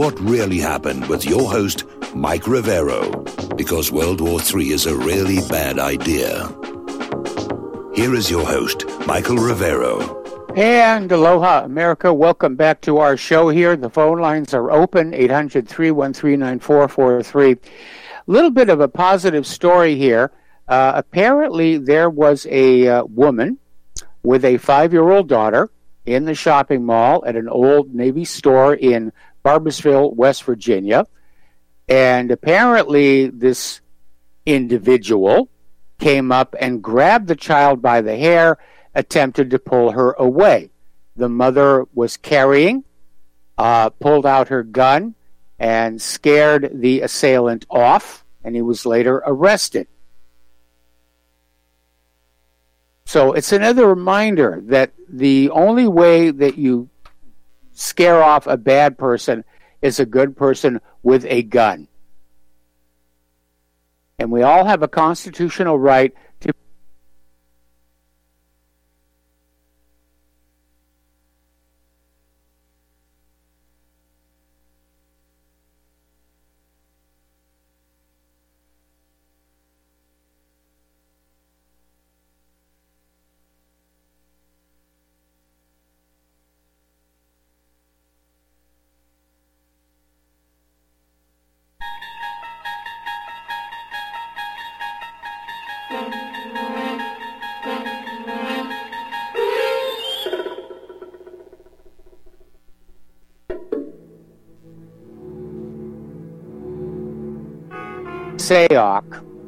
what really happened with your host, Mike Rivero, because World War III is a really bad idea. Here is your host, Michael Rivero. And aloha, America. Welcome back to our show here. The phone lines are open, 800-313-9443. A little bit of a positive story here. Apparently, there was a woman with a 5-year-old daughter in the shopping mall at an Old Navy store in Barboursville, West Virginia. And apparently, this individual came up and grabbed the child by the hair, attempted to pull her away. The mother was carrying, pulled out her gun, and scared the assailant off, and he was later arrested. So it's another reminder that the only way that you scare off a bad person is a good person with a gun. And we all have a constitutional right to Sayoc.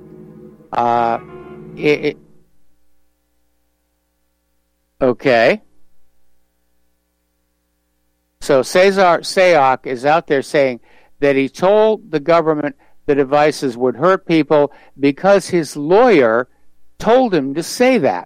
Okay. So Cesar Sayoc is out there saying that he told the government the devices would hurt people because his lawyer told him to say that.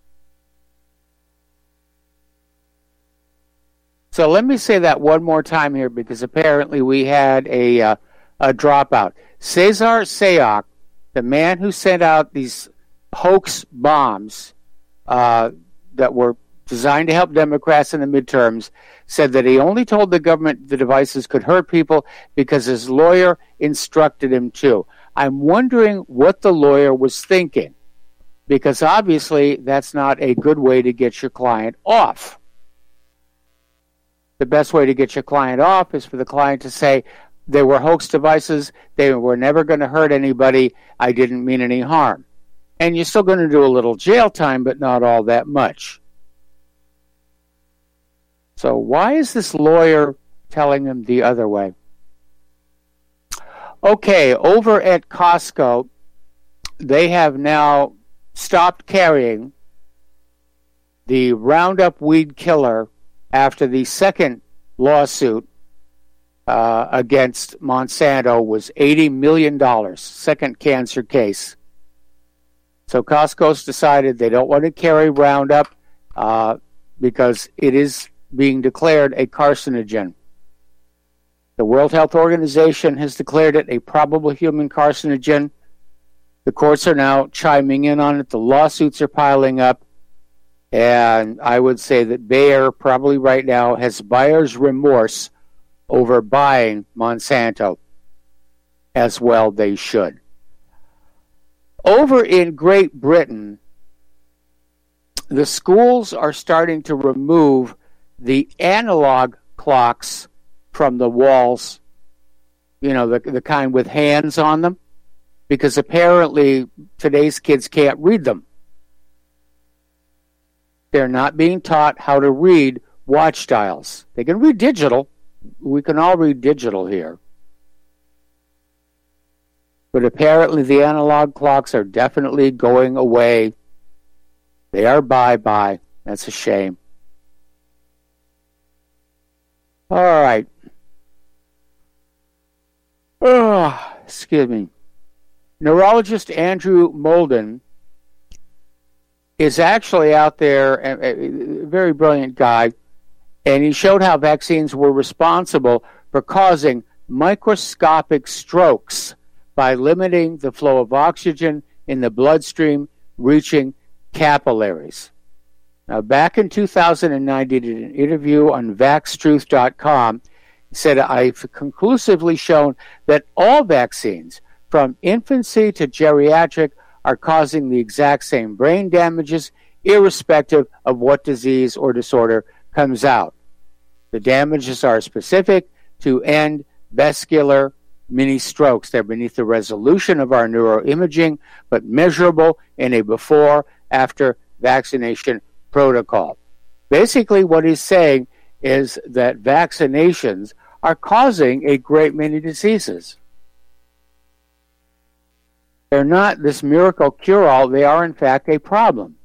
So let me say that one more time here, because apparently we had a dropout. Cesar Sayoc, the man who sent out these hoax bombs that were designed to help Democrats in the midterms, said that he only told the government the devices could hurt people because his lawyer instructed him to. I'm wondering what the lawyer was thinking, because obviously that's not a good way to get your client off. The best way to get your client off is for the client to say, they were hoax devices, they were never going to hurt anybody, I didn't mean any harm. And you're still going to do a little jail time, but not all that much. So why is this lawyer telling him the other way? Okay, over at Costco, they have now stopped carrying the Roundup weed killer after the second lawsuit against Monsanto was $80 million, second cancer case. So Costco's decided they don't want to carry Roundup because it is being declared a carcinogen. The World Health Organization has declared it a probable human carcinogen. The courts are now chiming in on it. The lawsuits are piling up. And I would say that Bayer probably right now has buyer's remorse over buying Monsanto. As well they should. Over in Great Britain, the schools are starting to remove the analog clocks from the walls, you know, the kind with hands on them, because apparently today's kids can't read them. They're not being taught how to read watch dials. They can read digital. We can all read digital here. But apparently the analog clocks are definitely going away. They are bye-bye. That's a shame. All right. Oh, excuse me. Neurologist Andrew Molden is actually out there, a very brilliant guy, and he showed how vaccines were responsible for causing microscopic strokes by limiting the flow of oxygen in the bloodstream reaching capillaries. Now, back in 2009, he did an interview on VaxTruth.com. He said, I've conclusively shown that all vaccines, from infancy to geriatric, are causing the exact same brain damages, irrespective of what disease or disorder comes out. The damages are specific to end vascular mini strokes. They're beneath the resolution of our neuroimaging, but measurable in a before-after vaccination protocol. Basically, what he's saying is that vaccinations are causing a great many diseases. They're not this miracle cure-all. They are, in fact, a problem.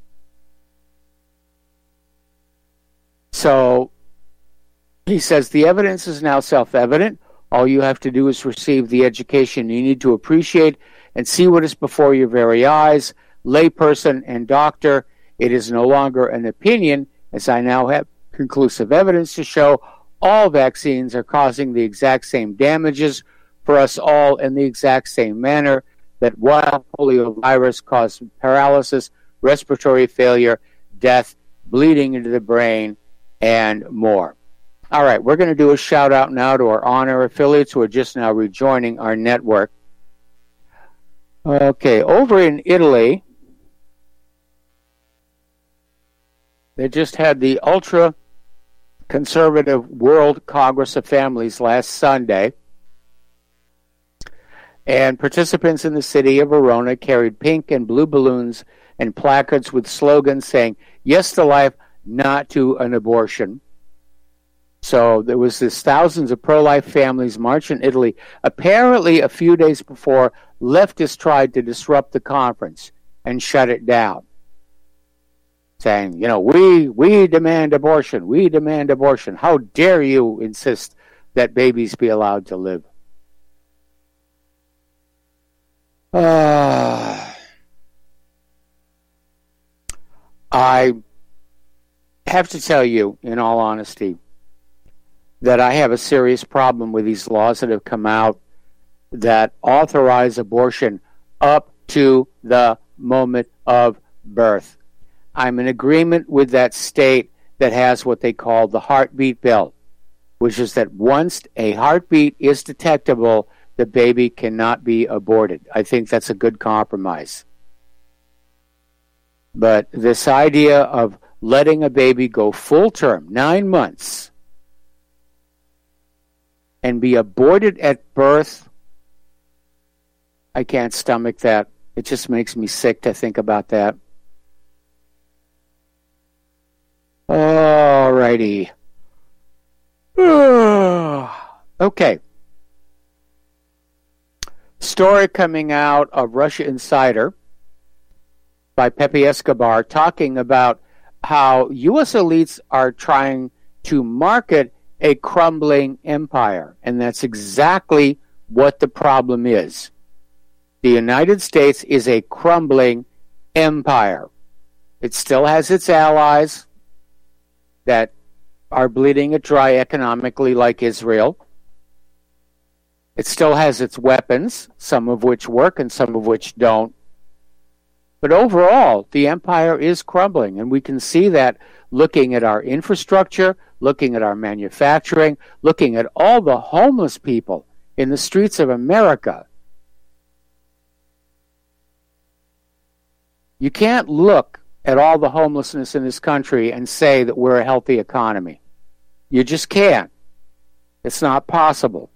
So he says the evidence is now self-evident. All you have to do is receive the education you need to appreciate and see what is before your very eyes. Layperson and doctor, it is no longer an opinion, as I now have conclusive evidence to show all vaccines are causing the exact same damages for us all in the exact same manner that one poliovirus caused paralysis, respiratory failure, death, bleeding into the brain, and more. All right, we're going to do a shout-out now to our on-air affiliates who are just now rejoining our network. Okay, over in Italy, they just had the ultra-conservative World Congress of Families last Sunday, and participants in the city of Verona carried pink and blue balloons and placards with slogans saying, yes to life, not to an abortion. So there was this thousands of pro-life families march in Italy. Apparently, a few days before, leftists tried to disrupt the conference and shut it down, saying, you know, we demand abortion. We demand abortion. How dare you insist that babies be allowed to live? I have to tell you, in all honesty, that I have a serious problem with these laws that have come out that authorize abortion up to the moment of birth. I'm in agreement with that state that has what they call the heartbeat bill, which is that once a heartbeat is detectable, the baby cannot be aborted. I think that's a good compromise. But this idea of letting a baby go full term, 9 months, and be aborted at birth, I can't stomach that. It just makes me sick to think about that. All righty. Okay. Story coming out of Russia Insider by Pepe Escobar talking about how U.S. elites are trying to market a crumbling empire. And that's exactly what the problem is. The United States is a crumbling empire. It still has its allies that are bleeding it dry economically, like Israel. It still has its weapons, some of which work and some of which don't. But overall, the empire is crumbling, and we can see that looking at our infrastructure, looking at our manufacturing, looking at all the homeless people in the streets of America. You can't look at all the homelessness in this country and say that we're a healthy economy. You just can't. It's not possible.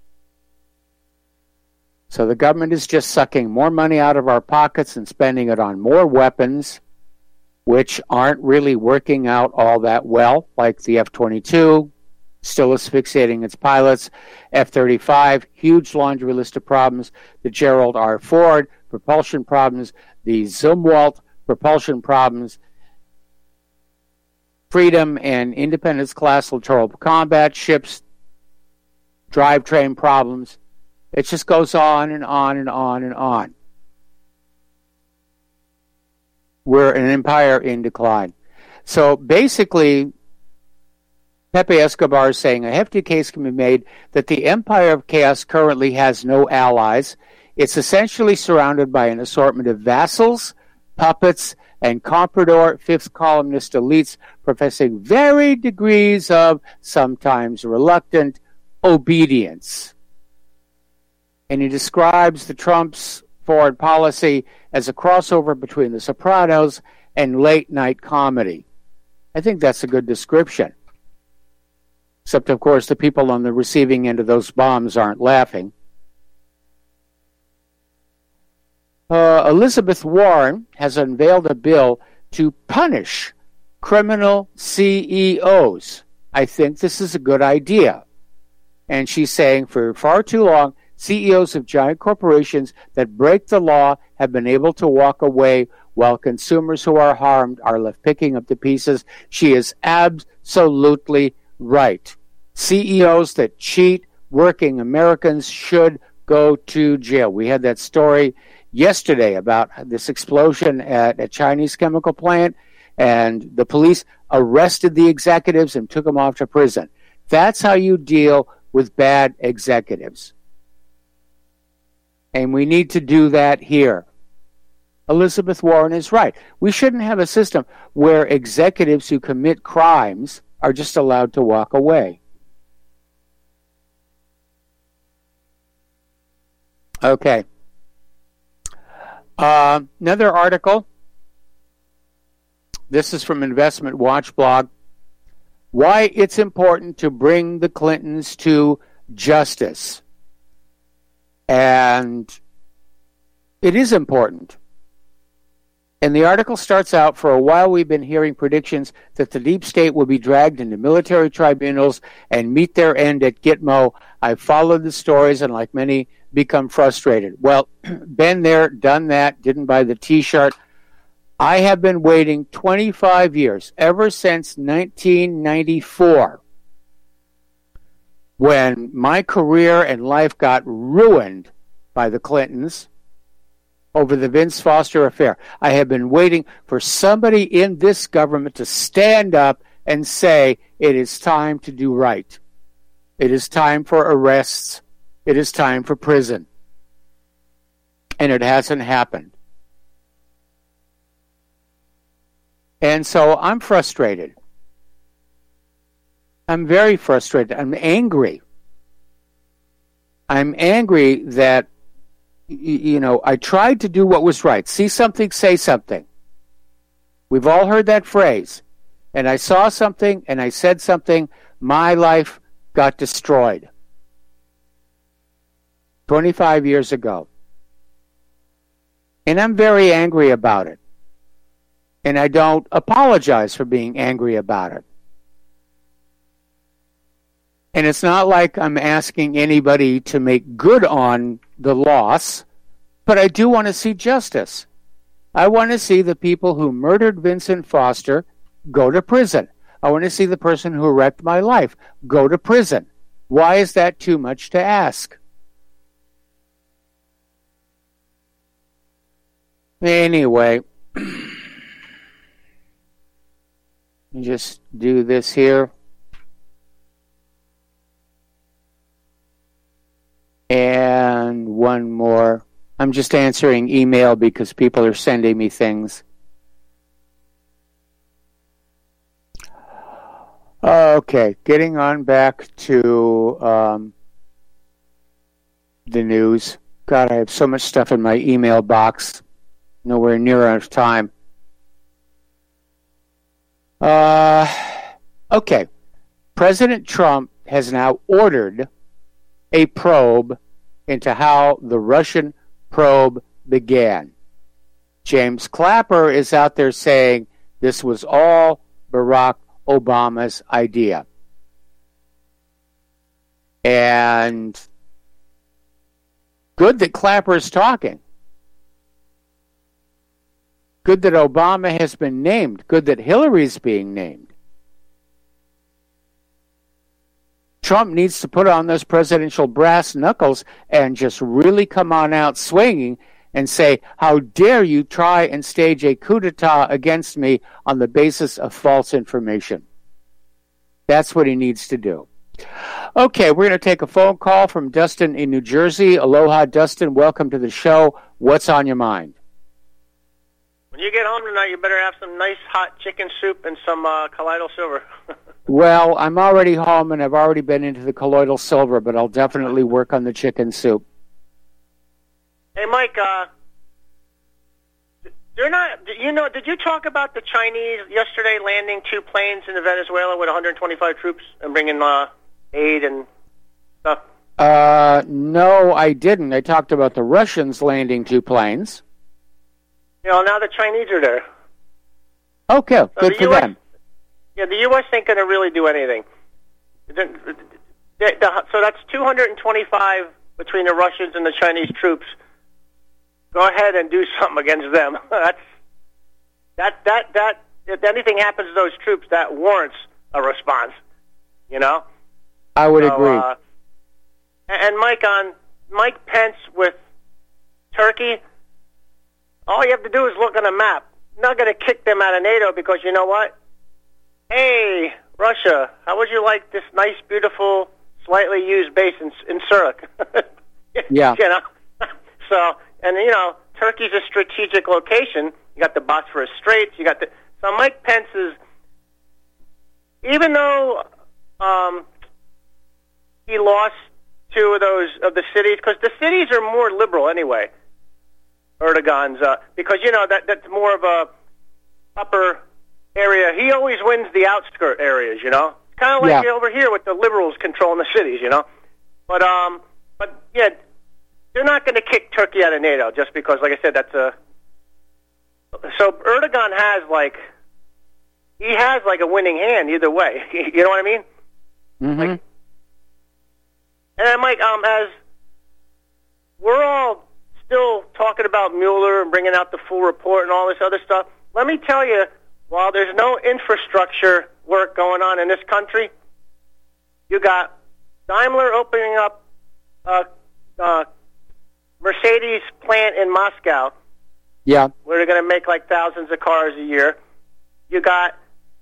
So the government is just sucking more money out of our pockets and spending it on more weapons, which aren't really working out all that well, like the F-22, still asphyxiating its pilots, F-35, huge laundry list of problems, the Gerald R. Ford, propulsion problems, the Zumwalt, propulsion problems, Freedom and Independence class littoral combat ships, drivetrain problems. It just goes on and on and on and on. We're an empire in decline. So basically, Pepe Escobar is saying a hefty case can be made that the empire of chaos currently has no allies. It's essentially surrounded by an assortment of vassals, puppets, and comprador fifth columnist elites professing varied degrees of sometimes reluctant obedience. And he describes the Trump's foreign policy as a crossover between The Sopranos and late-night comedy. I think that's a good description. Except, of course, the people on the receiving end of those bombs aren't laughing. Elizabeth Warren has unveiled a bill to punish criminal CEOs. I think this is a good idea. And she's saying for far too long, CEOs of giant corporations that break the law have been able to walk away while consumers who are harmed are left picking up the pieces. She is absolutely right. CEOs that cheat working Americans should go to jail. We had that story yesterday about this explosion at a Chinese chemical plant, and the police arrested the executives and took them off to prison. That's how you deal with bad executives. And we need to do that here. Elizabeth Warren is right. We shouldn't have a system where executives who commit crimes are just allowed to walk away. Okay. Another article. This is from Investment Watch blog. Why it's important to bring the Clintons to justice. And it is important. And the article starts out, for a while we've been hearing predictions that the deep state will be dragged into military tribunals and meet their end at Gitmo. I've followed the stories and, like many, become frustrated. Well, been there, done that, didn't buy the T-shirt. I have been waiting 25 years, ever since 1994, when my career and life got ruined by the Clintons over the Vince Foster affair. I have been waiting for somebody in this government to stand up and say, it is time to do right. It is time for arrests. It is time for prison. And it hasn't happened. And so I'm frustrated. I'm very frustrated. I'm angry. I'm angry that, I tried to do what was right. See something, say something. We've all heard that phrase. And I saw something and I said something. My life got destroyed. 25 years ago. And I'm very angry about it. And I don't apologize for being angry about it. And it's not like I'm asking anybody to make good on the loss, but I do want to see justice. I want to see the people who murdered Vincent Foster go to prison. I want to see the person who wrecked my life go to prison. Why is that too much to ask? Anyway, just do this here. And one more. I'm just answering email because people are sending me things. Okay, getting on back to the news. God, I have so much stuff in my email box. Nowhere near enough time. Okay. President Trump has now ordered a probe into how the Russian probe began. James Clapper is out there saying this was all Barack Obama's idea. And good that Clapper is talking. Good that Obama has been named. Good that Hillary's being named. Trump needs to put on those presidential brass knuckles and just really come on out swinging and say, how dare you try and stage a coup d'etat against me on the basis of false information. That's what he needs to do. Okay, we're going to take a phone call from Dustin in New Jersey. Aloha, Dustin. Welcome to the show. What's on your mind? When you get home tonight, you better have some nice hot chicken soup and some Kaleido Silver. Well, I'm already home, and I've already been into the colloidal silver, but I'll definitely work on the chicken soup. Hey, Mike, they're not, did you talk about the Chinese yesterday landing 2 planes in Venezuela with 125 troops and bringing aid and stuff? No, I didn't. I talked about the Russians landing 2 planes. Now the Chinese are there. Okay, So good for them. Yeah, the U.S. ain't going to really do anything. So that's 225 between the Russians and the Chinese troops. Go ahead and do something against them. That if anything happens to those troops, that warrants a response. I would agree. And Mike Pence with Turkey, all you have to do is look on a map. Not going to kick them out of NATO because you know what? Hey, Russia, how would you like this nice, beautiful, slightly used base in Surik? Yeah. So, and Turkey's a strategic location. You got the Bosphorus Straits. So Mike Pence is, even though he lost 2 of the cities, because the cities are more liberal anyway. Erdogan's, because that's more of a upper area. He always wins the outskirt areas. It's kind of like over here with the liberals controlling the cities. But yeah, they're not going to kick Turkey out of NATO just because, like I said, So Erdogan has a winning hand either way. You know what I mean? Mm-hmm. And then, Mike, as we're all still talking about Mueller and bringing out the full report and all this other stuff, let me tell you, while there's no infrastructure work going on in this country, you got Daimler opening up a Mercedes plant in Moscow. Yeah. Where they're going to make thousands of cars a year. You got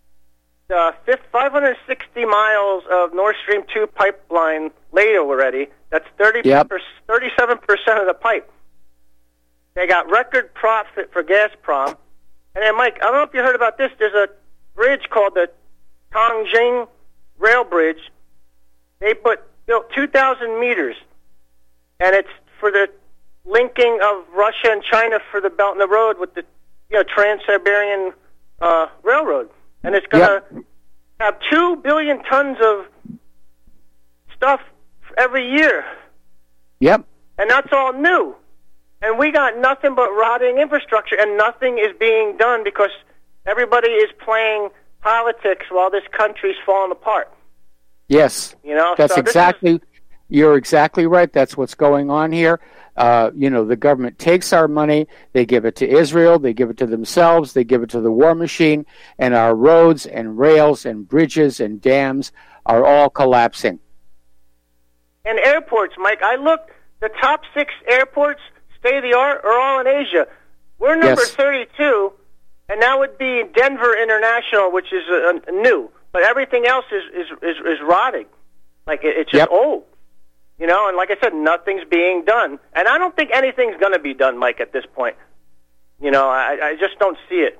560 miles of Nord Stream 2 pipeline laid already. That's 37% of the pipe. They got record profit for Gazprom. And then, Mike, I don't know if you heard about this. There's a bridge called the Tongjing Rail Bridge. They built 2,000 meters, and it's for the linking of Russia and China for the Belt and the Road with the Trans-Siberian Railroad. And it's going to have 2 billion tons of stuff every year. Yep. And that's all new. And we got nothing but rotting infrastructure, and nothing is being done because everybody is playing politics while this country's falling apart. Yes. That's you're exactly right. That's what's going on here. The government takes our money, they give it to Israel, they give it to themselves, they give it to the war machine, and our roads and rails and bridges and dams are all collapsing. And airports, Mike, I looked, the top 6 airports, state-of-the-art, are all in Asia. We're number 32, and that would be Denver International, which is new. But everything else is rotting. It's just old. And like I said, nothing's being done. And I don't think anything's going to be done, Mike, at this point. I just don't see it.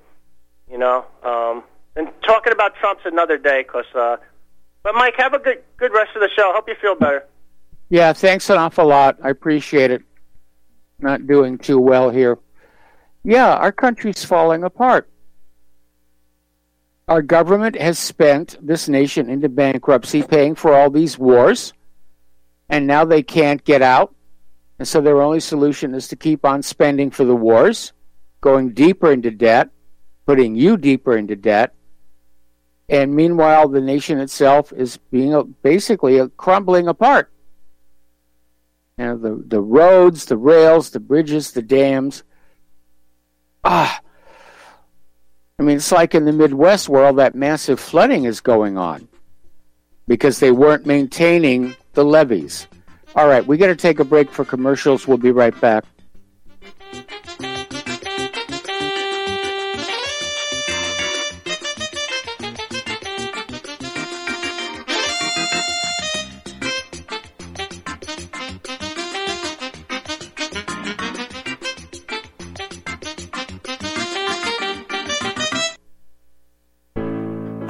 And talking about Trump's another day. But, Mike, have a good rest of the show. Hope you feel better. Yeah, thanks an awful lot. I appreciate it. Not doing too well here. Yeah, our country's falling apart. Our government has spent this nation into bankruptcy paying for all these wars, and now they can't get out. And so their only solution is to keep on spending for the wars, going deeper into debt, putting you deeper into debt. And meanwhile, the nation itself is being basically crumbling apart. The roads, the rails, the bridges, the dams. It's like in the Midwest where all that massive flooding is going on because they weren't maintaining the levees. All right, we got to take a break for commercials. We'll be right back.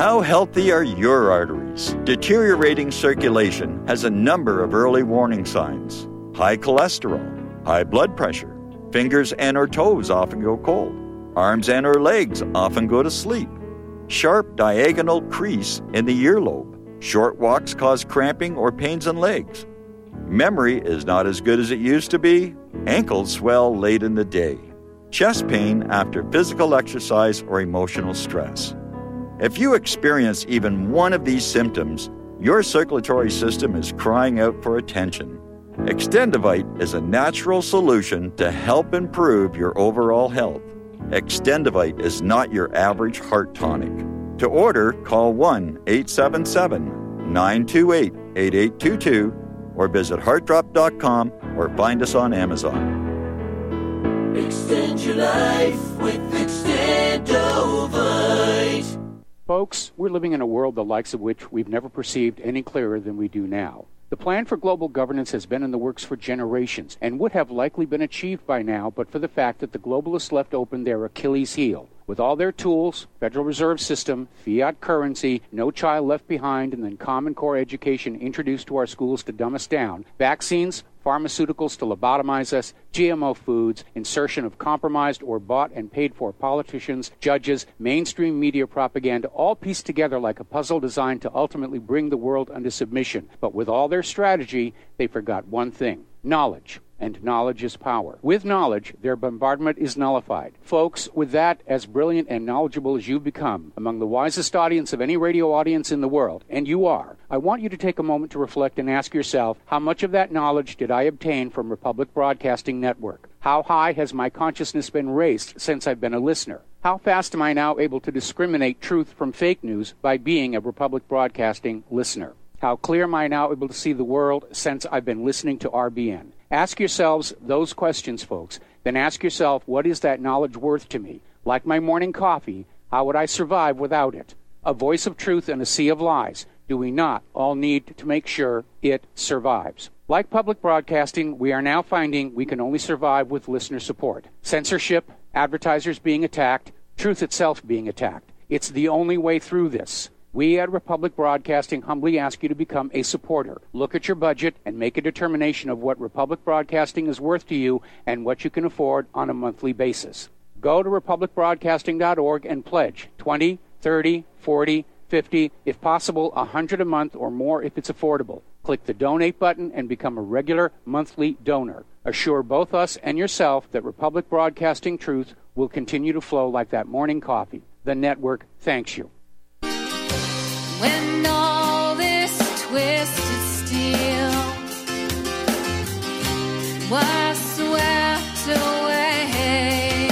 How healthy are your arteries? Deteriorating circulation has a number of early warning signs. High cholesterol, high blood pressure, fingers and or toes often go cold, arms and or legs often go to sleep, sharp diagonal crease in the earlobe, short walks cause cramping or pains in legs, memory is not as good as it used to be, ankles swell late in the day, chest pain after physical exercise or emotional stress. If you experience even one of these symptoms, your circulatory system is crying out for attention. Extendivite is a natural solution to help improve your overall health. Extendivite is not your average heart tonic. To order, call 1-877-928-8822 or visit heartdrop.com or find us on Amazon. Extend your life with Extendovite. Folks, we're living in a world the likes of which we've never perceived any clearer than we do now. The plan for global governance has been in the works for generations and would have likely been achieved by now but for the fact that the globalists left open their Achilles heel. With all their tools, Federal Reserve System, fiat currency, no child left behind, and then Common Core education introduced to our schools to dumb us down, vaccines, pharmaceuticals to lobotomize us, GMO foods, insertion of compromised or bought and paid for politicians, judges, mainstream media propaganda, all pieced together like a puzzle designed to ultimately bring the world under submission. But with all their strategy, they forgot one thing: knowledge. And knowledge is power. With knowledge, their bombardment is nullified. Folks, with that, as brilliant and knowledgeable as you've become, among the wisest audience of any radio audience in the world, and you are, I want you to take a moment to reflect and ask yourself, how much of that knowledge did I obtain from Republic Broadcasting Network? How high has my consciousness been raised since I've been a listener? How fast am I now able to discriminate truth from fake news by being a Republic Broadcasting listener? How clear am I now able to see the world since I've been listening to RBN? Ask yourselves those questions, folks. Then ask yourself, what is that knowledge worth to me? Like my morning coffee, how would I survive without it? A voice of truth in a sea of lies. Do we not all need to make sure it survives? Like public broadcasting, we are now finding we can only survive with listener support. Censorship, advertisers being attacked, truth itself being attacked. It's the only way through this. We at Republic Broadcasting humbly ask you to become a supporter. Look at your budget and make a determination of what Republic Broadcasting is worth to you and what you can afford on a monthly basis. Go to republicbroadcasting.org and pledge $20, $30, $40, $50, if possible, $100 a month or more if it's affordable. Click the donate button and become a regular monthly donor. Assure both us and yourself that Republic Broadcasting truth will continue to flow like that morning coffee. The network thanks you. When all this twisted steel was swept away,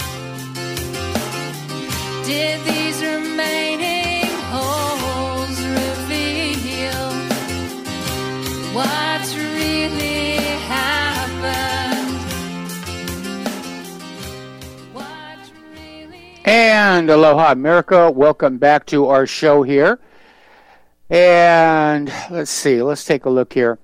did these remaining holes reveal what really happened? And aloha, America. Welcome back to our show here. And let's see, let's take a look here.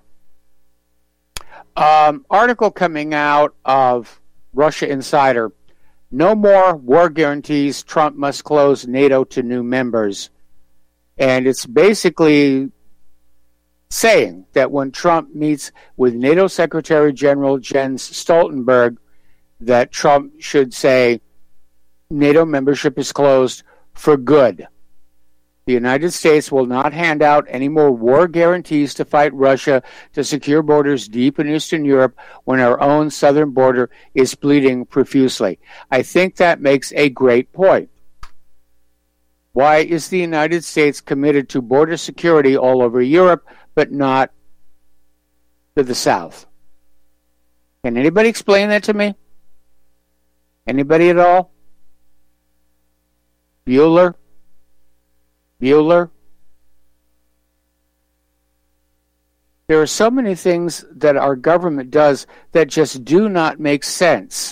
Article coming out of Russia Insider. No more war guarantees. Trump must close NATO to new members. And it's basically saying that when Trump meets with NATO Secretary General Jens Stoltenberg, that Trump should say NATO membership is closed for good. The United States will not hand out any more war guarantees to fight Russia to secure borders deep in Eastern Europe when our own southern border is bleeding profusely. I think that makes a great point. Why is the United States committed to border security all over Europe, but not to the south? Can anybody explain that to me? Anybody at all? Bueller? There are so many things that our government does that just do not make sense.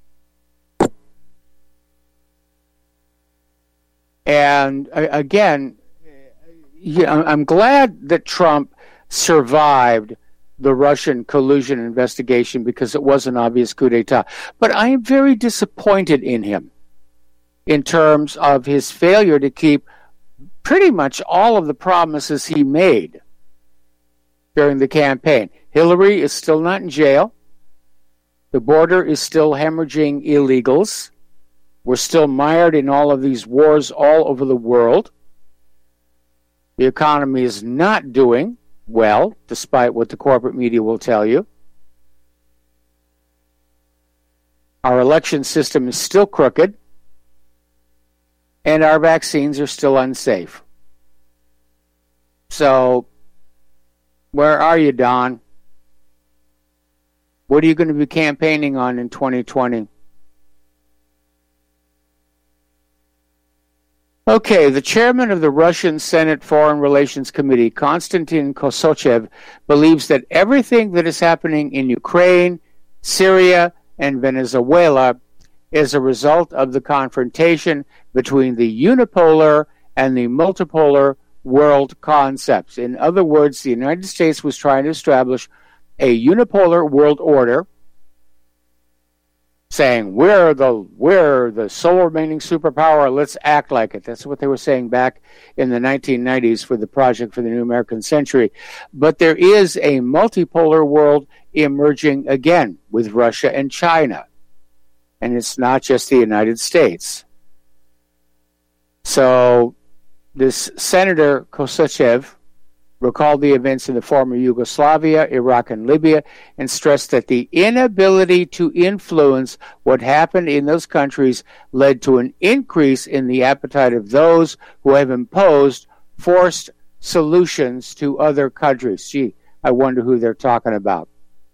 And again, I'm glad that Trump survived the Russian collusion investigation because it was an obvious coup d'etat. But I am very disappointed in him in terms of his failure to keep pretty much all of the promises he made during the campaign. Hillary is still not in jail. The border is still hemorrhaging illegals. We're still mired in all of these wars all over the world. The economy is not doing well, despite what the corporate media will tell you. Our election system is still crooked, and our vaccines are still unsafe. So, where are you, Don? What are you going to be campaigning on in 2020? Okay, the chairman of the Russian Senate Foreign Relations Committee, Konstantin Kosachev, believes that everything that is happening in Ukraine, Syria, and Venezuela is a result of the confrontation between the unipolar and the multipolar world concepts. In other words, the United States was trying to establish a unipolar world order, saying, we're the sole remaining superpower, let's act like it. That's what they were saying back in the 1990s for the Project for the New American Century. But there is a multipolar world emerging again with Russia and China. And it's not just the United States. So this Senator Kosachev recalled the events in the former Yugoslavia, Iraq, and Libya, and stressed that the inability to influence what happened in those countries led to an increase in the appetite of those who have imposed forced solutions to other countries. Gee, I wonder who they're talking about.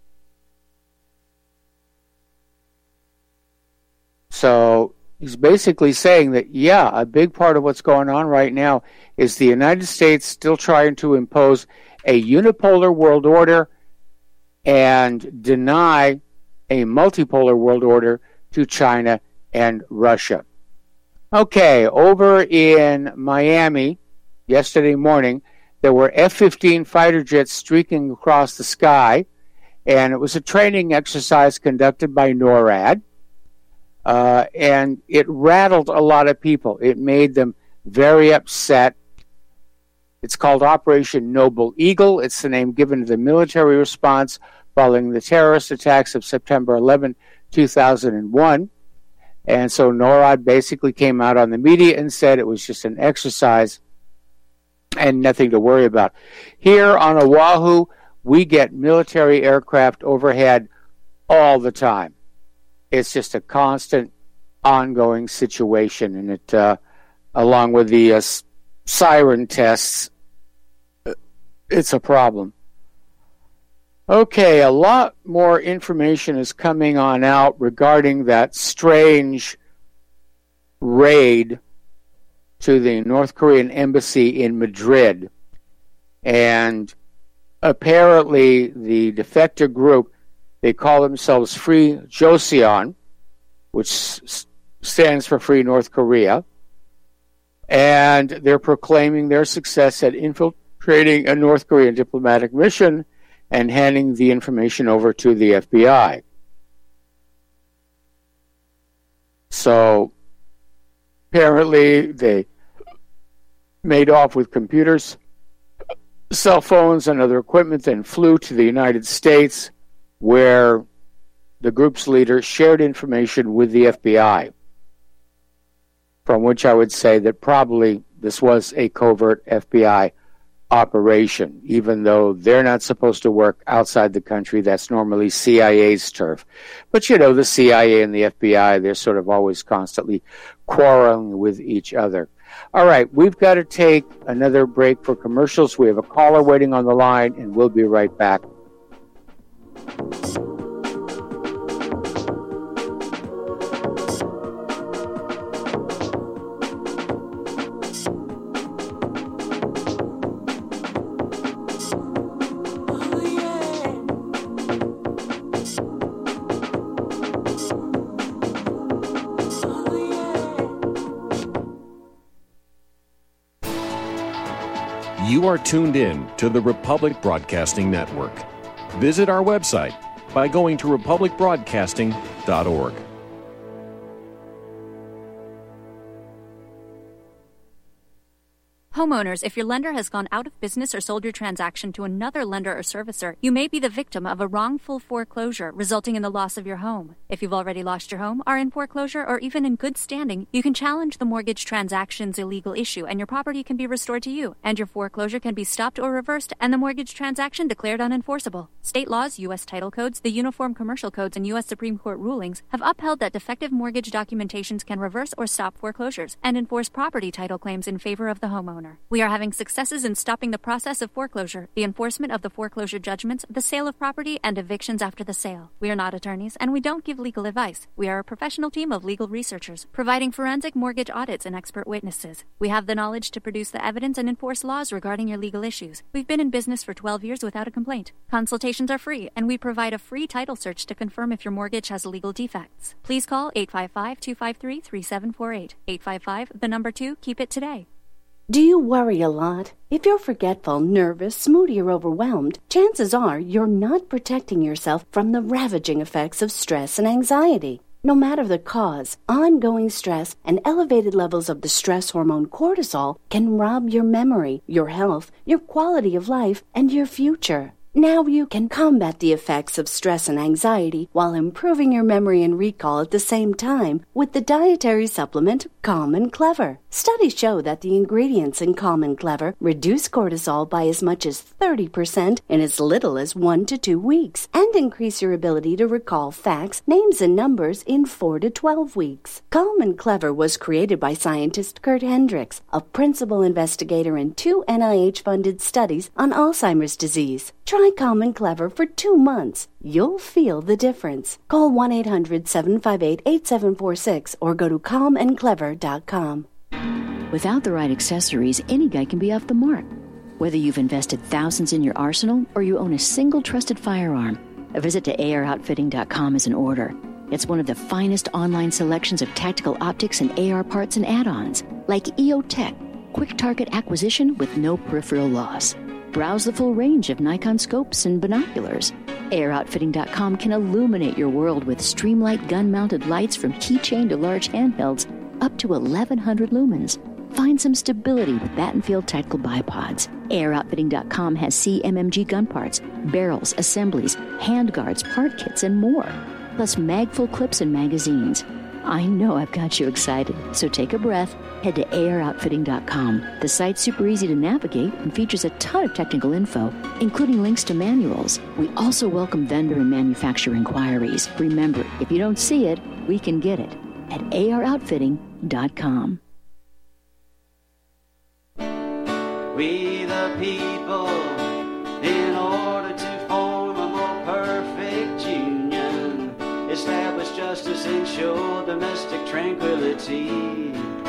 So he's basically saying that, yeah, a big part of what's going on right now is the United States still trying to impose a unipolar world order and deny a multipolar world order to China and Russia. Okay, over in Miami yesterday morning, there were F-15 fighter jets streaking across the sky, and it was a training exercise conducted by NORAD. And it rattled a lot of people. It made them very upset. It's called Operation Noble Eagle. It's the name given to the military response following the terrorist attacks of September 11, 2001. And so NORAD basically came out on the media and said it was just an exercise and nothing to worry about. Here on Oahu, we get military aircraft overhead all the time. It's just a constant, ongoing situation, and it, along with the siren tests, it's a problem. Okay, a lot more information is coming on out regarding that strange raid to the North Korean embassy in Madrid, and apparently the defector group, they call themselves Free Joseon, which stands for Free North Korea, and they're proclaiming their success at infiltrating a North Korean diplomatic mission and handing the information over to the FBI. So apparently they made off with computers, cell phones, and other equipment, then flew to the United States, where the group's leader shared information with the FBI, from which I would say that probably this was a covert FBI operation, even though they're not supposed to work outside the country. That's normally CIA's turf. But, you know, the CIA and the FBI, they're sort of always constantly quarreling with each other. All right, we've got to take another break for commercials. We have a caller waiting on the line, and we'll be right back. You are tuned in to the Republic Broadcasting Network. Visit our website by going to republicbroadcasting.org. Homeowners, if your lender has gone out of business or sold your transaction to another lender or servicer, you may be the victim of a wrongful foreclosure, resulting in the loss of your home. If you've already lost your home, are in foreclosure, or even in good standing, you can challenge the mortgage transaction's illegal issue, and your property can be restored to you, and your foreclosure can be stopped or reversed, and the mortgage transaction declared unenforceable. State laws, U.S. title codes, the Uniform Commercial Codes, and U.S. Supreme Court rulings have upheld that defective mortgage documentations can reverse or stop foreclosures and enforce property title claims in favor of the homeowner. We are having successes in stopping the process of foreclosure, the enforcement of the foreclosure judgments, the sale of property, and evictions after the sale. We are not attorneys, and we don't give legal advice. We are a professional team of legal researchers, providing forensic mortgage audits and expert witnesses. We have the knowledge to produce the evidence and enforce laws regarding your legal issues. We've been in business for 12 years without a complaint. Consultations are free, and we provide a free title search to confirm if your mortgage has legal defects. Please call 855-253-3748. 855, keep it today. Do you worry a lot? If you're forgetful, nervous, moody, or overwhelmed, chances are you're not protecting yourself from the ravaging effects of stress and anxiety. No matter the cause, ongoing stress and elevated levels of the stress hormone cortisol can rob your memory, your health, your quality of life, and your future. Now you can combat the effects of stress and anxiety while improving your memory and recall at the same time with the dietary supplement Calm and Clever. Studies show that the ingredients in Calm and Clever reduce cortisol by as much as 30% in as little as 1 to 2 weeks and increase your ability to recall facts, names, and numbers in 4 to 12 weeks. Calm and Clever was created by scientist Kurt Hendricks, a principal investigator in 2 NIH-funded studies on Alzheimer's disease. Try Calm and Clever for 2 months. You'll feel the difference. Call 1-800-758-8746 or go to calmandclever.com. Without the right accessories, any guy can be off the mark. Whether you've invested thousands in your arsenal or you own a single trusted firearm, a visit to AROutfitting.com is in order. It's one of the finest online selections of tactical optics and AR parts and add-ons, like EOTech, quick target acquisition with no peripheral loss. Browse the full range of Nikon scopes and binoculars. AROutfitting.com can illuminate your world with Streamlight gun-mounted lights from keychain to large handhelds up to 1,100 lumens. Find some stability with Battenfield tactical bipods. AROutfitting.com has CMMG gun parts, barrels, assemblies, handguards, part kits, and more. Plus mag-full clips and magazines. I know I've got you excited, so take a breath. Head to AROutfitting.com. The site's super easy to navigate and features a ton of technical info, including links to manuals. We also welcome vendor and manufacturer inquiries. Remember, if you don't see it, we can get it at AROutfitting.com. We the people, in order to form a more perfect union, establish justice, ensure domestic tranquility,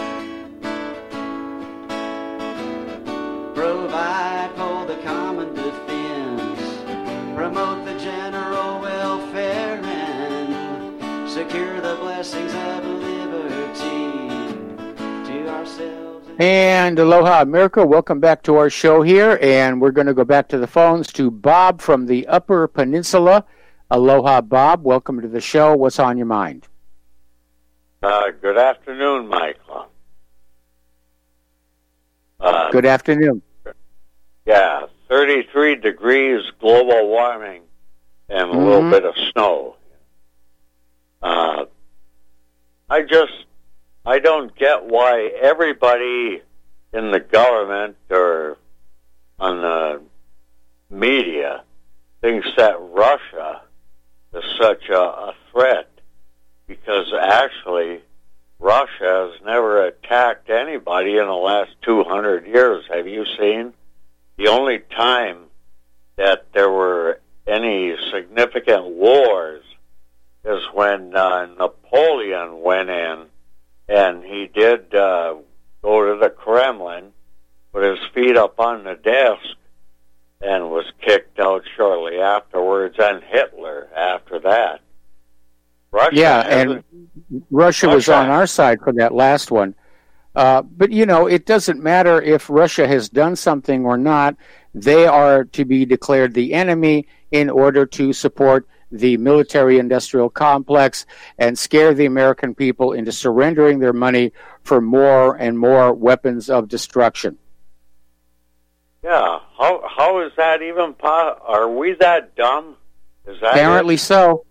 provide for the common defense, promote the general welfare, and secure the blessings of liberty to ourselves. And aloha, America. Welcome back to our show here. And we're going to go back to the phones to Bob from the Upper Peninsula. Aloha, Bob. Welcome to the show. What's on your mind? Good afternoon, Michael. Good afternoon. Yeah, 33 degrees global warming and a little bit of snow. I don't get why everybody in the government or on the media thinks that Russia is such a threat, because actually Russia has never attacked anybody in the last 200 years. Have you seen? The only time that there were any significant wars is when Napoleon went in, and he did go to the Kremlin, put his feet up on the desk, and was kicked out shortly afterwards, and Hitler after that. Russia Russia was on our side for that last one. But, you know, it doesn't matter if Russia has done something or not. They are to be declared the enemy in order to support the military-industrial complex and scare the American people into surrendering their money for more and more weapons of destruction. Yeah, how is that even possible? Are we that dumb? Is that apparently so?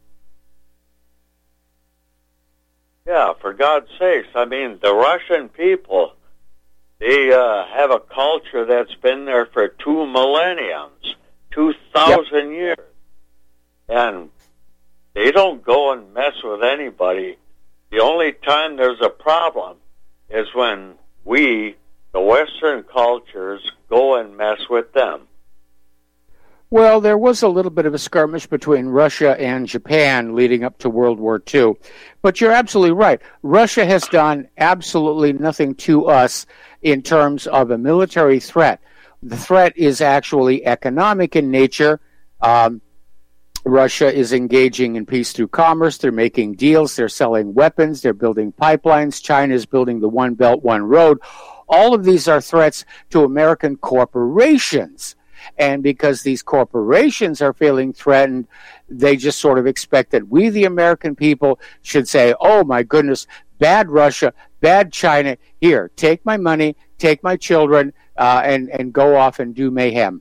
Yeah, for God's sakes. I mean, the Russian people, they have a culture that's been there for 2 millenniums, 2,000 years. And they don't go and mess with anybody. The only time there's a problem is when we, the Western cultures, go and mess with them. Well, there was a little bit of a skirmish between Russia and Japan leading up to World War II. But you're absolutely right. Russia has done absolutely nothing to us in terms of a military threat. The threat is actually economic in nature. Russia is engaging in peace through commerce. They're making deals. They're selling weapons. They're building pipelines. China is building the One Belt, One Road. All of these are threats to American corporations. And because these corporations are feeling threatened, they just sort of expect that we, the American people, should say, oh, my goodness, bad Russia, bad China. Here, take my money, take my children, and go off and do mayhem.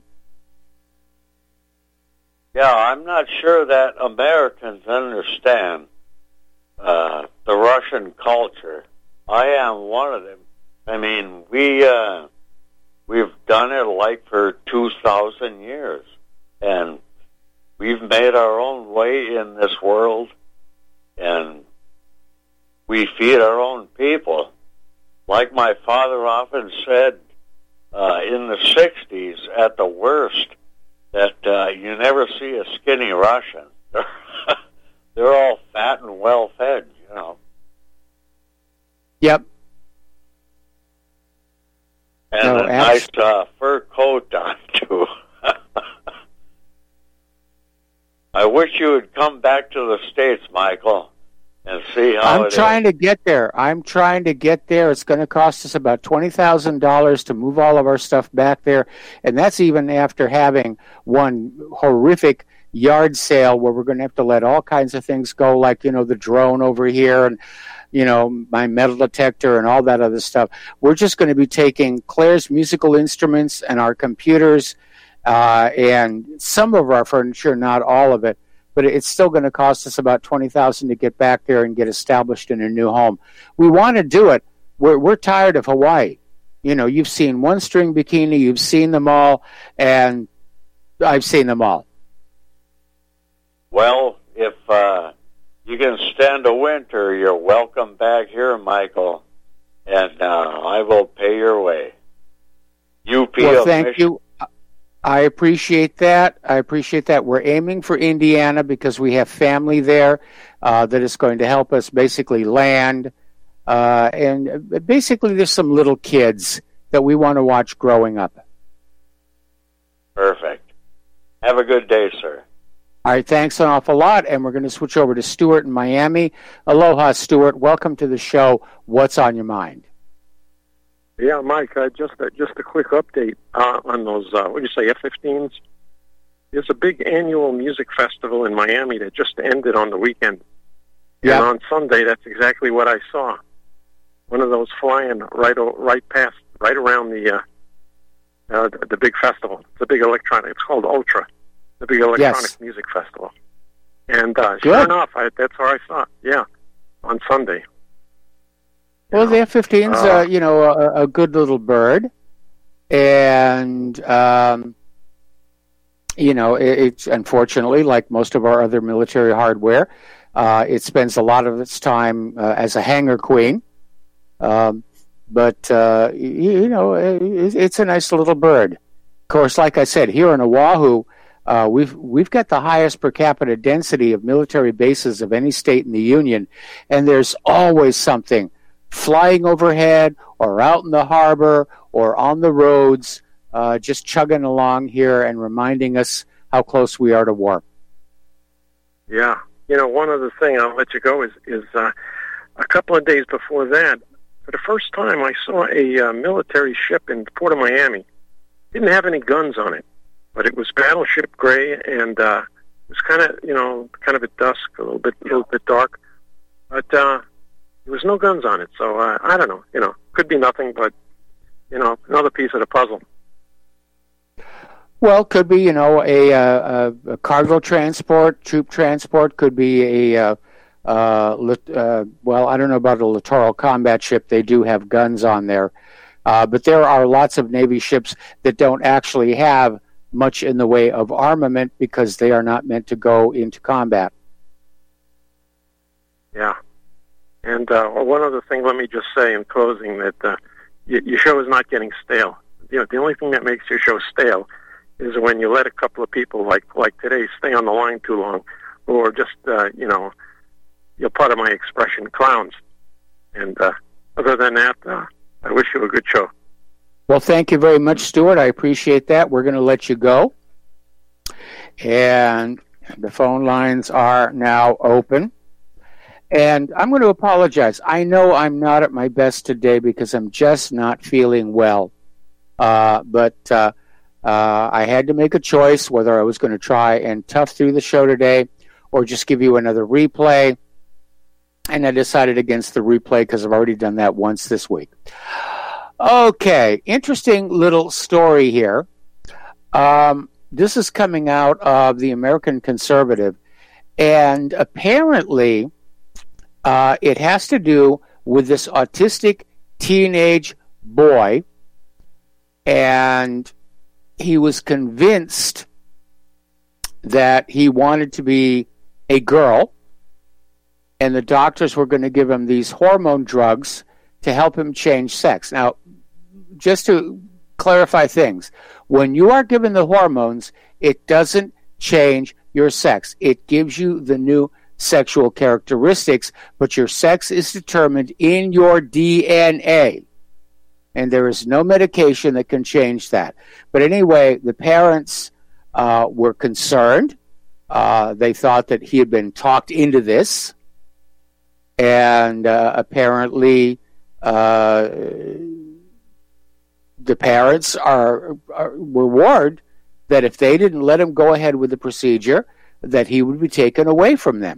Yeah, I'm not sure that Americans understand the Russian culture. I am one of them. I mean, we've done it like for 2,000 years, and we've made our own way in this world, and we feed our own people. Like my father often said in the 60s, at the worst, that you never see a skinny Russian. They're all fat and well-fed, you know. Yep. And a nice fur coat on, too. I wish you would come back to the States, Michael, and see how I'm trying to get there. It's going to cost us about $20,000 to move all of our stuff back there, and that's even after having one horrific yard sale where we're going to have to let all kinds of things go, like, you know, the drone over here and, you know, my metal detector and all that other stuff. We're just going to be taking Claire's musical instruments and our computers and some of our furniture, not all of it, but it's still going to cost us about $20,000 to get back there and get established in a new home. We want to do it. We're tired of Hawaii. You know, you've seen One String Bikini, you've seen them all, and I've seen them all. Well, if you can stand a winter, you're welcome back here, Michael, and I will pay your way. Well, thank you. I appreciate that. We're aiming for Indiana because we have family there that is going to help us basically land. And basically there's some little kids that we want to watch growing up. Perfect. Have a good day, sir. All right, thanks an awful lot. And we're going to switch over to Stuart in Miami. Aloha, Stuart. Welcome to the show. What's on your mind? Yeah, Mike, just a quick update on those, what do you say, F-15s? There's a big annual music festival in Miami that just ended on the weekend. Yeah. And on Sunday, that's exactly what I saw. One of those flying right around the big festival. It's a big electronic, it's called Ultra, the big electronic music festival. And sure enough, that's where I saw it, yeah, on Sunday. Well, the F-15's, you know, a good little bird, and you know, it's unfortunately, like most of our other military hardware, it spends a lot of its time as a hangar queen. But you know, it's a nice little bird. Of course, like I said, here in Oahu, we've got the highest per capita density of military bases of any state in the Union, and there's always something flying overhead or out in the harbor or on the roads, just chugging along here and reminding us how close we are to war. Yeah. You know, one other thing, I'll let you go, is a couple of days before that, for the first time I saw a military ship in the Port of Miami. It didn't have any guns on it, but it was battleship gray, and it was kind of at dusk, a little bit dark. But there was no guns on it, so I don't know. You know, could be nothing, but you know, another piece of the puzzle. Well, could be, a cargo transport, troop transport. Could be I don't know about a littoral combat ship. They do have guns on there. But there are lots of Navy ships that don't actually have much in the way of armament because they are not meant to go into combat. Yeah. And one other thing, let me just say in closing that your show is not getting stale. The only thing that makes your show stale is when you let a couple of people like today stay on the line too long, or just you're part of my expression, clowns. And other than that, I wish you a good show. Well, thank you very much, Stuart. I appreciate that. We're going to let you go. And the phone lines are now open. And I'm going to apologize. I know I'm not at my best today because I'm just not feeling well. But I had to make a choice whether I was going to try and tough through the show today or just give you another replay. And I decided against the replay because I've already done that once this week. Okay, interesting little story here. This is coming out of the American Conservative. And apparently it has to do with this autistic teenage boy. And he was convinced that he wanted to be a girl, and the doctors were going to give him these hormone drugs to help him change sex. Now, just to clarify things, when you are given the hormones, it doesn't change your sex. It gives you the new sexual characteristics, but your sex is determined in your DNA. And there is no medication that can change that. But anyway, the parents were concerned. They thought that he had been talked into this. And apparently the parents were warned that if they didn't let him go ahead with the procedure, that he would be taken away from them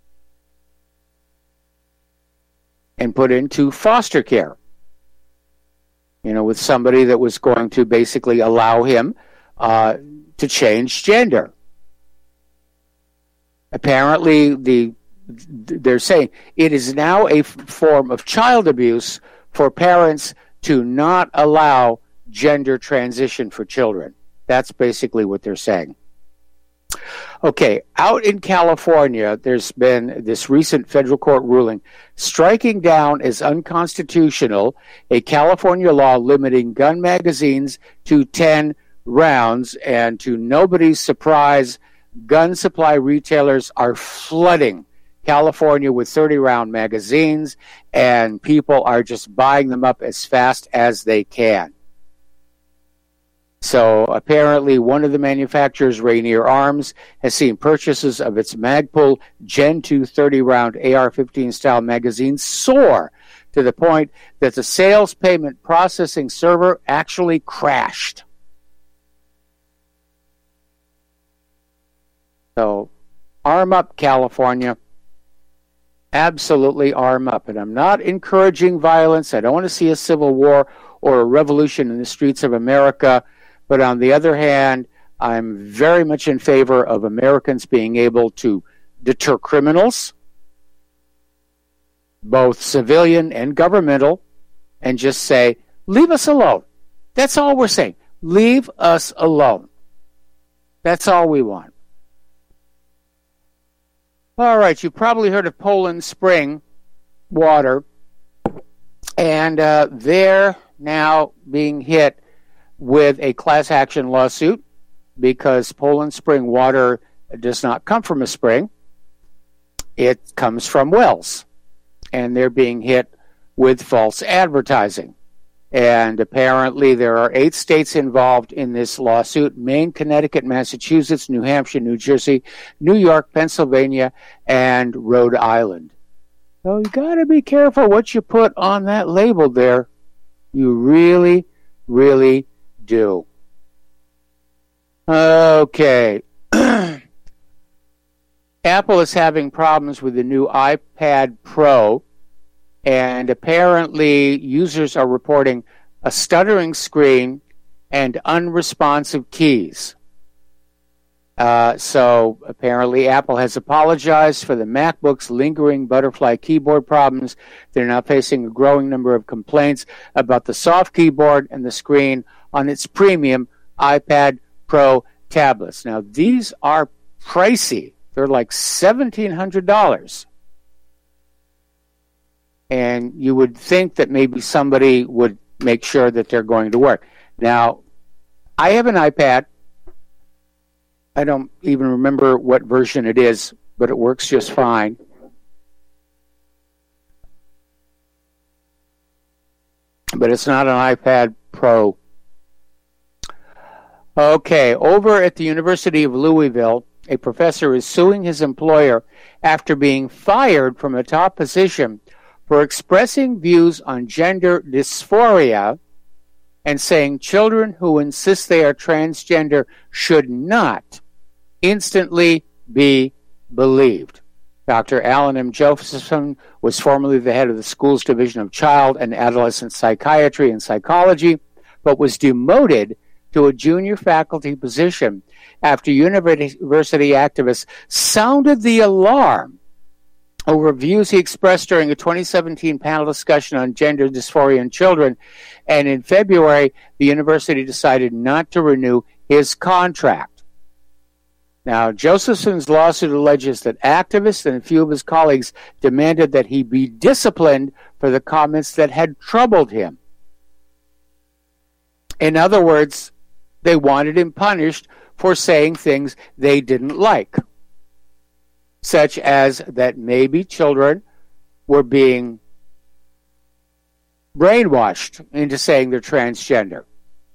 and put into foster care. With somebody that was going to basically allow him to change gender. Apparently, they're saying it is now a form of child abuse for parents to not allow gender transition for children. That's basically what they're saying. Okay, out in California, there's been this recent federal court ruling striking down as unconstitutional a California law limiting gun magazines to 10 rounds. And to nobody's surprise, gun supply retailers are flooding California with 30-round magazines, and people are just buying them up as fast as they can. So apparently one of the manufacturers, Rainier Arms, has seen purchases of its Magpul Gen 2 30-round AR-15 style magazines soar to the point that the sales payment processing server actually crashed. So arm up, California. Absolutely arm up. And I'm not encouraging violence. I don't want to see a civil war or a revolution in the streets of America. But on the other hand, I'm very much in favor of Americans being able to deter criminals, both civilian and governmental, and just say, leave us alone. That's all we're saying. Leave us alone. That's all we want. All right, you've probably heard of Poland Spring Water, and they're now being hit with a class action lawsuit because Poland Spring water does not come from a spring. It comes from wells. And they're being hit with false advertising. And apparently there are 8 states involved in this lawsuit: Maine, Connecticut, Massachusetts, New Hampshire, New Jersey, New York, Pennsylvania, and Rhode Island. So you got to be careful what you put on that label there. You really, really do. Okay. Apple is having problems with the new iPad Pro, and apparently users are reporting a stuttering screen and unresponsive keys. So apparently Apple has apologized for the MacBook's lingering butterfly keyboard problems. They're now facing a growing number of complaints about the soft keyboard and the screen on its premium iPad Pro tablets. Now, these are pricey. They're like $1,700. And you would think that maybe somebody would make sure that they're going to work. Now, I have an iPad. I don't even remember what version it is, but it works just fine. But it's not an iPad Pro. Okay, over at the University of Louisville, a professor is suing his employer after being fired from a top position for expressing views on gender dysphoria and saying children who insist they are transgender should not instantly be believed. Dr. Alan M. Josephson was formerly the head of the school's division of child and adolescent psychiatry and psychology, but was demoted to a junior faculty position after university activists sounded the alarm over views he expressed during a 2017 panel discussion on gender dysphoria in children. And in February, the university decided not to renew his contract. Now, Josephson's lawsuit alleges that activists and a few of his colleagues demanded that he be disciplined for the comments that had troubled him. In other words, they wanted him punished for saying things they didn't like, such as that maybe children were being brainwashed into saying they're transgender.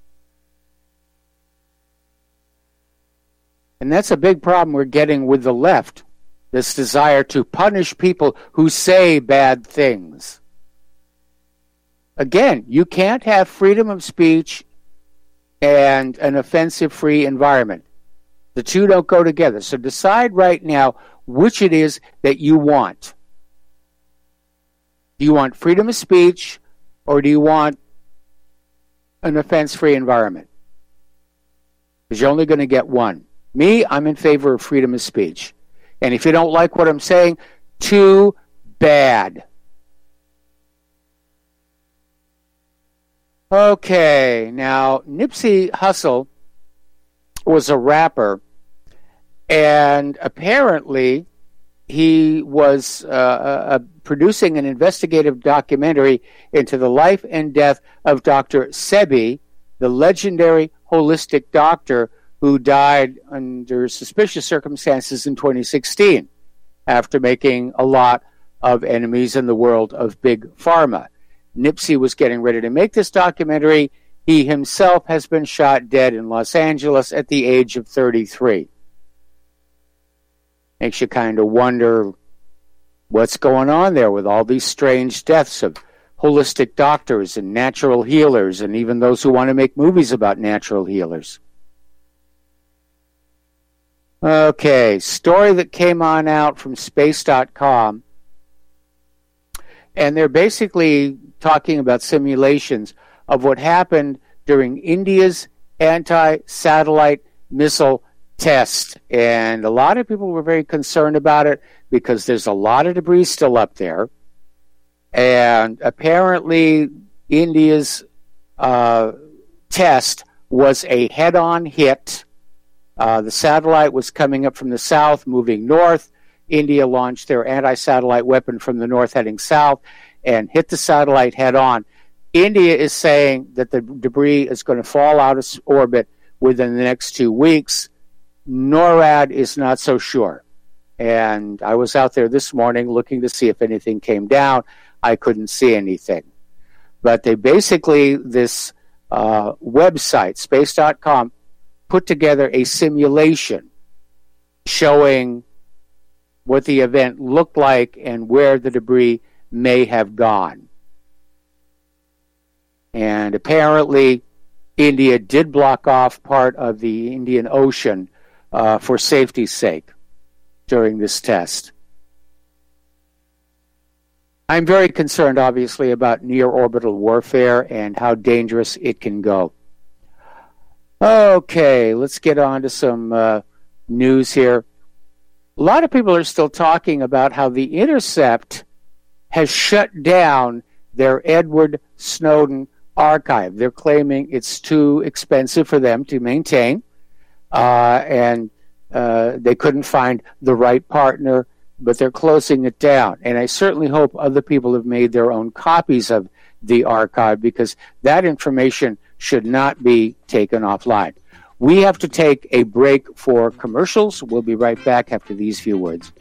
And that's a big problem we're getting with the left, this desire to punish people who say bad things. Again, you can't have freedom of speech and an offensive-free environment. The two don't go together. So decide right now which it is that you want. Do you want freedom of speech, or do you want an offense-free environment? Because you're only going to get one. Me, I'm in favor of freedom of speech. And if you don't like what I'm saying, too bad. Okay, now Nipsey Hussle was a rapper, and apparently he was producing an investigative documentary into the life and death of Dr. Sebi, the legendary holistic doctor who died under suspicious circumstances in 2016 after making a lot of enemies in the world of big pharma. Nipsey was getting ready to make this documentary. He himself has been shot dead in Los Angeles at the age of 33. Makes you kind of wonder what's going on there with all these strange deaths of holistic doctors and natural healers, and even those who want to make movies about natural healers. Okay, story that came on out from space.com, and they're basically talking about simulations of what happened during India's anti-satellite missile test. And a lot of people were very concerned about it because there's a lot of debris still up there. And apparently India's test was a head-on hit. The satellite was coming up from the south, moving north. India launched their anti-satellite weapon from the north, heading south, and hit the satellite head-on. India is saying that the debris is going to fall out of orbit within the next 2 weeks. NORAD is not so sure. And I was out there this morning looking to see if anything came down. I couldn't see anything. But they basically, this website, space.com, put together a simulation showing what the event looked like and where the debris may have gone. And apparently, India did block off part of the Indian Ocean for safety's sake during this test. I'm very concerned, obviously, about near-orbital warfare and how dangerous it can go. Okay, let's get on to some news here. A lot of people are still talking about how The Intercept has shut down their Edward Snowden archive. They're claiming it's too expensive for them to maintain, and they couldn't find the right partner, but they're closing it down. And I certainly hope other people have made their own copies of the archive, because that information should not be taken offline. We have to take a break for commercials. We'll be right back after these few words.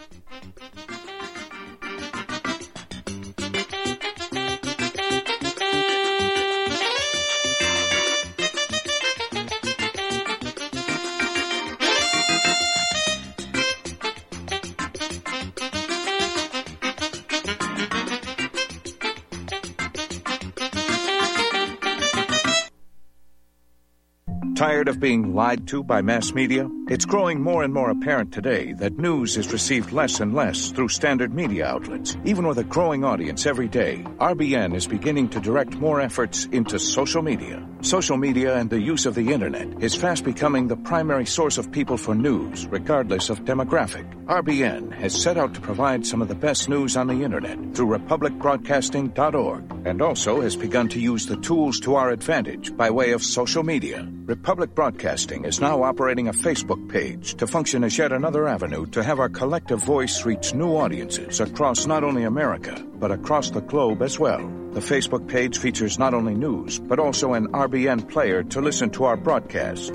Tired of being lied to by mass media? It's growing more and more apparent today that news is received less and less through standard media outlets. Even with a growing audience every day, RBN is beginning to direct more efforts into social media. Social media and the use of the internet is fast becoming the primary source of people for news, regardless of demographic. RBN has set out to provide some of the best news on the internet through republicbroadcasting.org, and also has begun to use the tools to our advantage by way of social media. Republic Broadcasting is now operating a Facebook page to function as yet another avenue to have our collective voice reach new audiences across not only America, but across the globe as well. The Facebook page features not only news, but also an RBN player to listen to our broadcast.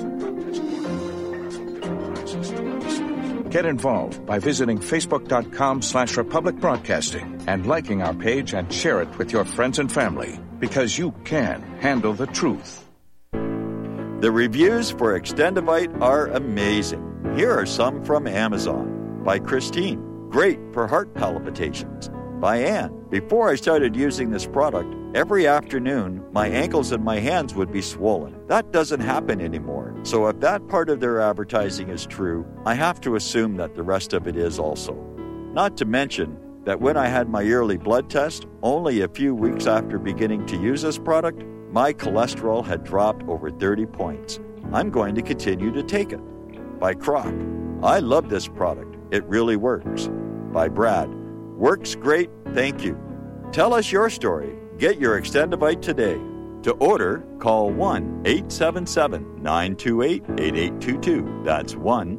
Get involved by visiting facebook.com/Republic Broadcasting and liking our page and share it with your friends and family, because you can handle the truth. The reviews for Extendivite are amazing. Here are some from Amazon. By Christine, great for heart palpitations. By Ann, before I started using this product, every afternoon my ankles and my hands would be swollen. That doesn't happen anymore. So if that part of their advertising is true, I have to assume that the rest of it is also. Not to mention that when I had my yearly blood test, only a few weeks after beginning to use this product, my cholesterol had dropped over 30 points. I'm going to continue to take it. By Croc, I love this product. It really works. By Brad, works great, thank you. Tell us your story. Get your Extendivite today. To order, call 1-877-928-8822. That's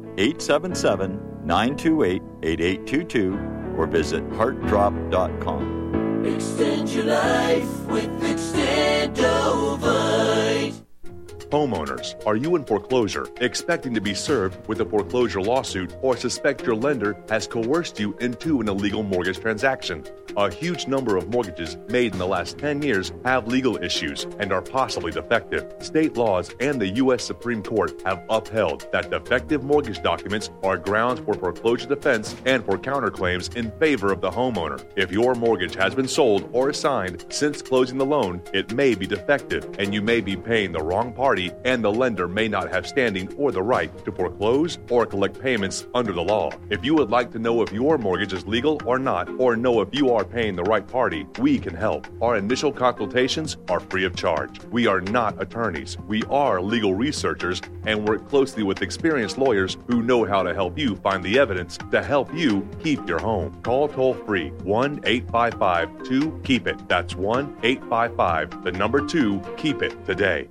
1-877-928-8822, or visit heartdrop.com. Extend your life with Extendovite. Homeowners, are you in foreclosure, expecting to be served with a foreclosure lawsuit, or suspect your lender has coerced you into an illegal mortgage transaction? A huge number of mortgages made in the last 10 years have legal issues and are possibly defective. State laws and the U.S. Supreme Court have upheld that defective mortgage documents are grounds for foreclosure defense and for counterclaims in favor of the homeowner. If your mortgage has been sold or assigned since closing the loan, it may be defective, and you may be paying the wrong party, and the lender may not have standing or the right to foreclose or collect payments under the law. If you would like to know if your mortgage is legal or not, or know if you are paying the right party, we can help. Our initial consultations are free of charge. We are not attorneys. We are legal researchers and work closely with experienced lawyers who know how to help you find the evidence to help you keep your home. Call toll-free 1-855-2-KEEP-IT. That's 1-855-2-KEEP-IT today.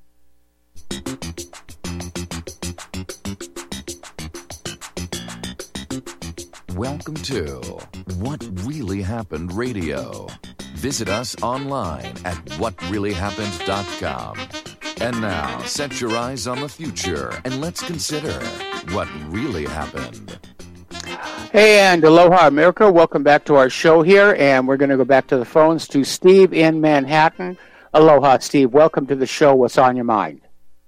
Welcome to What Really Happened Radio. Visit us online at whatreallyhappened.com. And now, set your eyes on the future and let's consider what really happened. Hey, and aloha, America. Welcome back to our show here, and we're going to go back to the phones to Steve in Manhattan. Aloha, Steve. Welcome to the show. What's on your mind?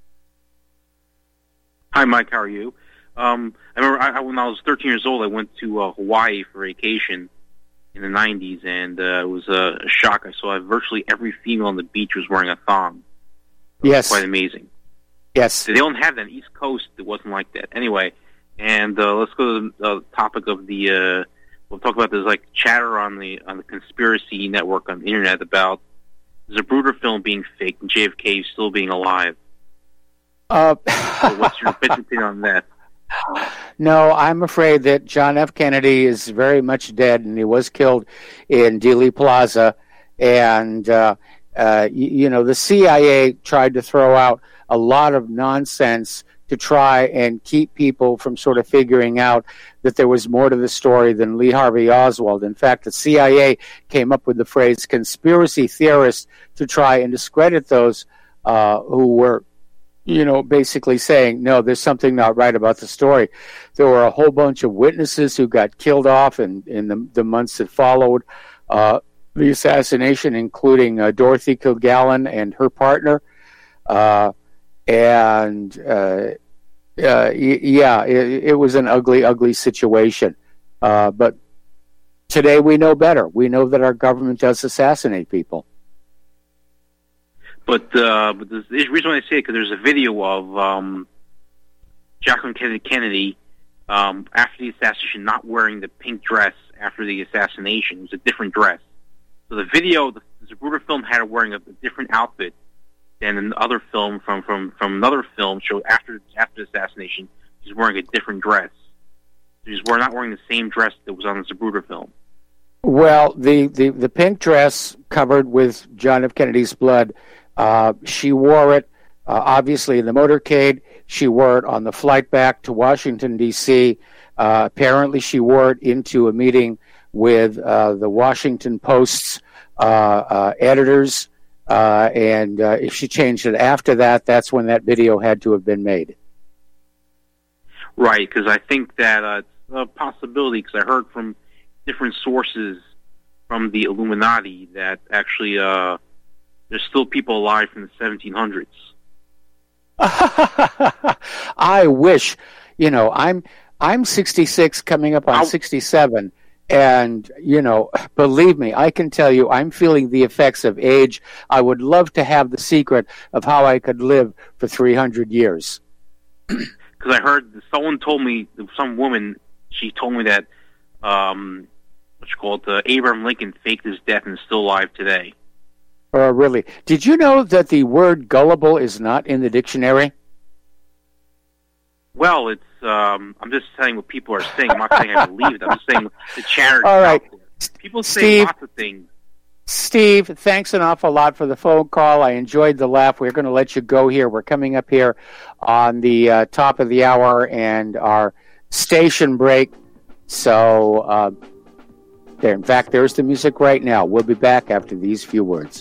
Hi, Mike. How are you? I remember when I was 13 years old, I went to Hawaii for vacation in the 90s, and it was a shock. I saw virtually every female on the beach was wearing a thong. Yes. Quite amazing. Yes. They don't have that on the East Coast. It wasn't like that. Anyway, and let's go to the topic of the, we'll talk about this like chatter on the conspiracy network on the internet about the Zapruder film being fake and JFK still being alive. What's your opinion on that? No, I'm afraid that John F. Kennedy is very much dead, and he was killed in Dealey Plaza. And, the CIA tried to throw out a lot of nonsense to try and keep people from sort of figuring out that there was more to the story than Lee Harvey Oswald. In fact, the CIA came up with the phrase conspiracy theorists to try and discredit those who were, basically saying, no, there's something not right about the story. There were a whole bunch of witnesses who got killed off in the months that followed the assassination, including Dorothy Kilgallen and her partner. It was an ugly, ugly situation. But today we know better. We know that our government does assassinate people. But the reason why I say it, because there's a video of Jacqueline Kennedy after the assassination not wearing the pink dress after the assassination. It was a different dress. So the video, the Zapruder film had her wearing a different outfit than another film from another film showed after the assassination. She's wearing a different dress. She's not wearing the same dress that was on the Zapruder film. Well, the pink dress covered with John F. Kennedy's blood, she wore it, obviously, in the motorcade. She wore it on the flight back to Washington, D.C. Apparently, she wore it into a meeting with the Washington Post's editors. And if she changed it after that, that's when that video had to have been made. Right, because I think that it's a possibility, because I heard from different sources from the Illuminati that actually there's still people alive from the 1700s. I wish, I'm 66 coming up on 67. And, believe me, I can tell you I'm feeling the effects of age. I would love to have the secret of how I could live for 300 years. Because I heard someone told me, some woman, she told me that, Abraham Lincoln faked his death and is still alive today. Really? Did you know that the word gullible is not in the dictionary? Well, it's. I'm just saying what people are saying. I'm not saying I believe it. I'm just saying the chatter. All right. People say lots of things. Steve, thanks an awful lot for the phone call. I enjoyed the laugh. We're going to let you go here. We're coming up here on the top of the hour and our station break. So, in fact, there's the music right now. We'll be back after these few words.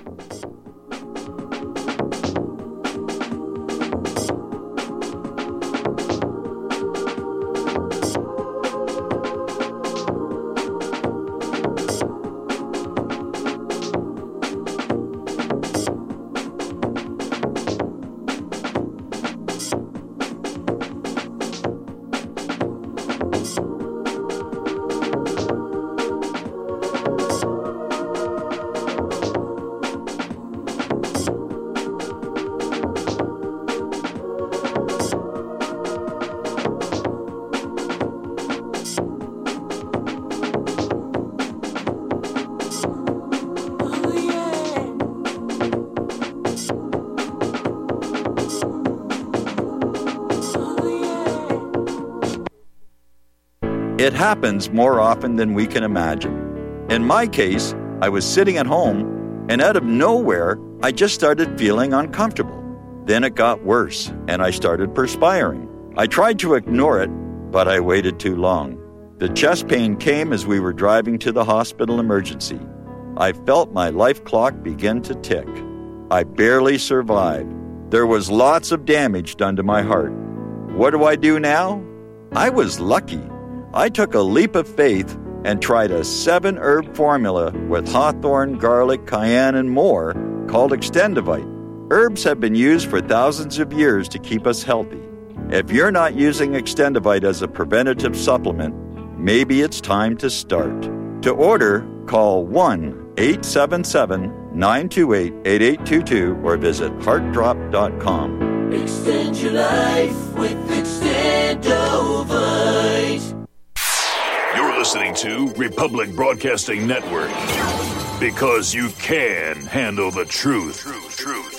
It happens more often than we can imagine. In my case, I was sitting at home, and out of nowhere, I just started feeling uncomfortable. Then it got worse, and I started perspiring. I tried to ignore it, but I waited too long. The chest pain came as we were driving to the hospital emergency. I felt my life clock begin to tick. I barely survived. There was lots of damage done to my heart. What do I do now? I was lucky. I took a leap of faith and tried a 7-herb formula with hawthorn, garlic, cayenne, and more called Extendivite. Herbs have been used for thousands of years to keep us healthy. If you're not using Extendivite as a preventative supplement, maybe it's time to start. To order, call 1-877-928-8822 or visit heartdrop.com. Extend your life with Extendovite. You're listening to Republic Broadcasting Network, because you can handle the truth.